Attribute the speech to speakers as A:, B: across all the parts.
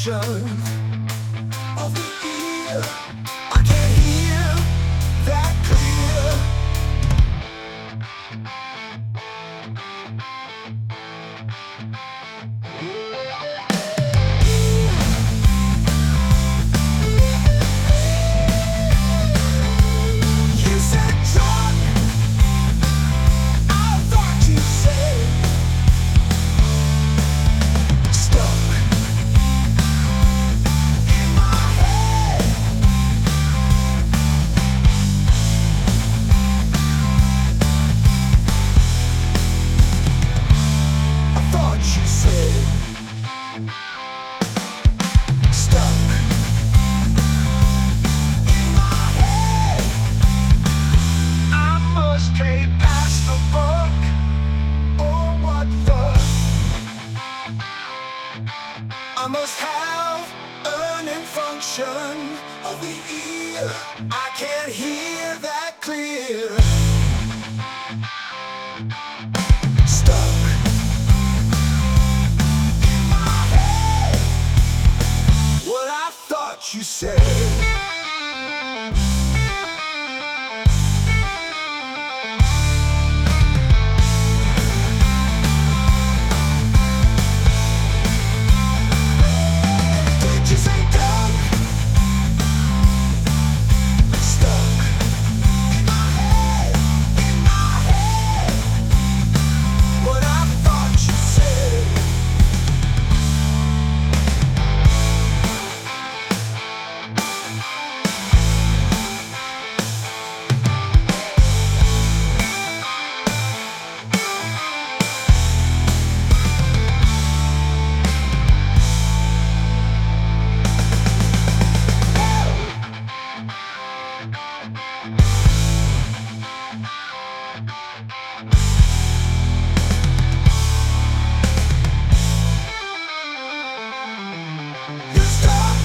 A: function of the ear. I can't hear that clear. You said talk, I thought you said stuck in my head. I thought you said stuck in my head. I must pay past the book, or what the? I must have earning function of the ear. I can't hear that clear. Stuck in my head. What I thought you said. Did you say duck? Stuck in my head, in my head. What I thought you said. You're stuck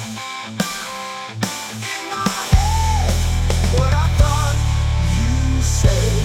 A: in my head. What I thought you said.